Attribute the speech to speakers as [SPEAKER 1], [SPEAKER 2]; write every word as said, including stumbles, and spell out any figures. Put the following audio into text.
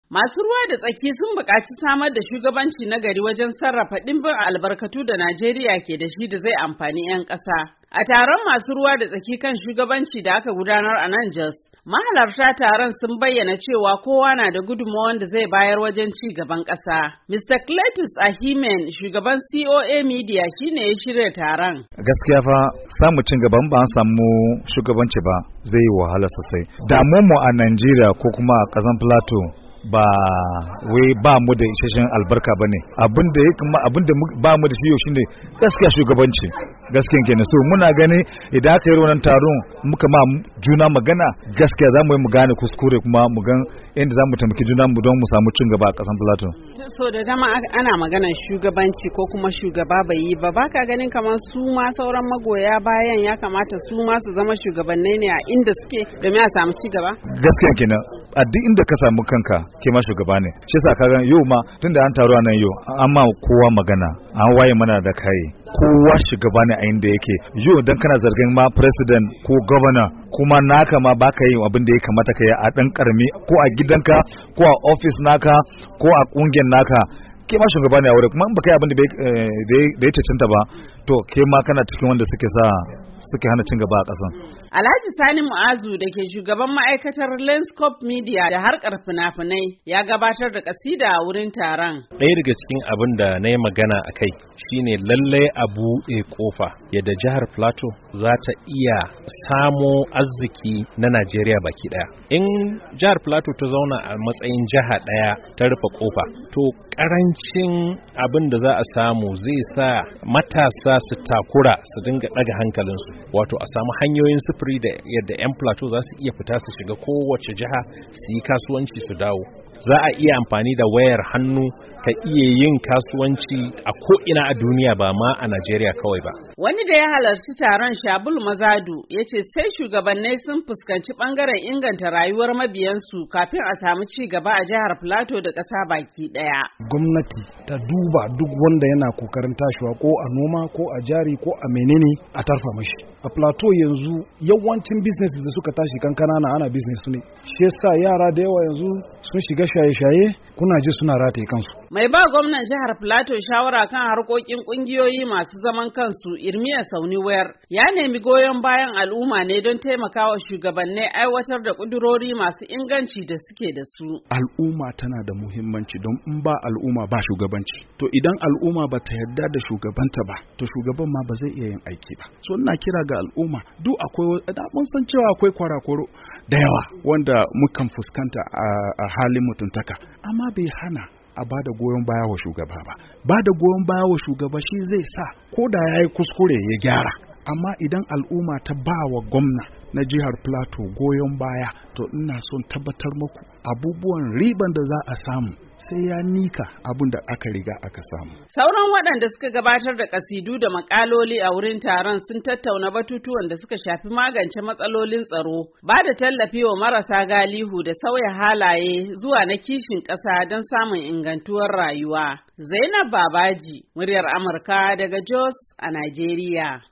[SPEAKER 1] Masu ruwa da tsaki sun buƙaci samar da shugabanci na gari wajen sarrafa ɗimbin albarkatu da Najeriya ke da shi da zai amfani 'yan ƙasa. A taron masu ruwa da tsaki kan shugabanci da aka gudanar a nan Jos, mahalarta taron sun bayyana cewa kowa na da gudunmawar da zai bayar wajen ci gaban ƙasa. Mister Cletus Ahimen, shugaban C O A Media, shine ya shirya taron.
[SPEAKER 2] Gaskiya fa samu cin gaban ba an samu shugabanci ba zai yi wahala sosai. Damuwar mu a Najeriya ko kuma a ƙasar Plateau ba wai ba mu da isasshen albarka ba ne, abin da abin da ba mu da shi yau shine gaskiya shugabanci. Gaskiyan kenan, so muna gani idan aka yi wannan taron muka ma juna magana, gaskiya za mu yi mu gane kuskure kuma mu gan inda za mu taimaki juna mu don mu samu cin gaba a ƙasar Plateau.
[SPEAKER 1] So da dama ana maganar shugabanci ko kuma shugaba bai yi ba, baka ganin kamar su ma sauran magoya bayan ya kamata su ma su zama shugabannai ne a inda suke domin a samu ci gaba?
[SPEAKER 2] Gaskiyan kenan, a duk inda ka samu kanka ke ma shugaba ne. Shi yasa kaga yau ma tunda an taru a nan yau an ma kowa magana, an waye mana da kai, kowa shugaba ne a inda yake. Yau dan kana zargin ma president ko governor kuma naka ma baka yin abin da ya kamata ka yi a dan karami ko a gidanka ko a office naka ko a kungiyar naka, ke ma shugaba ne a wurin, kuma in baka yi abin da ya cancanta ba to ke ma kana cikin wanda suke sa suke hana cin gaba a ƙasan.
[SPEAKER 1] Alhaji Sani Mu'azu da ke shugaban ma'aikatar Lenscope Media da harkar fina-finai ya gabatar da kasida a wurin taron.
[SPEAKER 3] Ɗaya daga cikin abin da na yi magana a kai shine lallai a buɗe ƙofa yadda jihar Plateau za ta iya samo arziki na Najeriya baki ɗaya. In jihar Plateau ta zauna a matsayin jiha ɗaya ta rufe ƙofa, to ƙarancin abin da za a samu zai sa matasa su takura su dinga ɗaga hankalinsu. Wato a samu hanyoyin sufuri da yadda 'yan Plateau za su iya fita su shiga kowace jiha su yi kasuwanci su dawo. Za a iya amfani da wayar hannu ka iya yin kasuwanci a ko'ina a duniya ba ma a Najeriya kawai ba.
[SPEAKER 1] Wani da ya halarci taron, Shabul Mazadu, ya ce sai shugabannai sun fuskanci ɓangaren inganta rayuwar mabiyansu kafin a samu ci gaba a jihar Plateau da ƙasa baki ɗaya.
[SPEAKER 4] Gwamnati ta duba duk wanda yana kokarin tashiwa ko a noma ko a jari ko a menene a tarfa mashi. A Plateau yanzu yawancin business da suka tashi kankana na ana business ne. Shi yasa yara da yawa yanzu sun shiga shaye-shaye, kuna ji suna rataye kansu.
[SPEAKER 1] Mai ba gwamnan jihar Plateau shawara kan harkokin kungiyoyi masu zaman kansu, Irmiya Sauniwayar, ya nemi goyon bayan al'umma ne don taimakawa shugabannai aiwatar da kudurori masu inganci da suke da su.
[SPEAKER 5] Al'umma tana da muhimmanci don in ba al'umma ba shugabanci. To idan al'umma ba ta yarda da shugabanta ba, to shugaban ma ba zai iya yin aiki ba. So ina kira ga al'umma, duk akwai mun san cewa akwai kwarakoro da yawa wanda mukan fuskanta a halin mutuntaka, amma bai hana a ba da goyon baya wa shugaba ba. Ba da goyon baya wa shugaba shi zai sa ko da ya yi kuskure ya gyara. Amma idan al'umma ta ba wa gwamna na jihar Plateau goyon baya, to ina son tabbatar muku abubuwan riban da za a samu sai ya nika abin da aka riga aka samu.
[SPEAKER 1] Sauran waɗanda suka gabatar da kasidu da makaloli a wurin taron sun tattauna batutuwan da suka shafi magance matsalolin tsaro, ba da tallafi wa marasa galihu da sauya halaye zuwa na kishin ƙasa don samun ingantuwar rayuwa. Zainab Babaji, muryar Amurka daga Jos a Najeriya.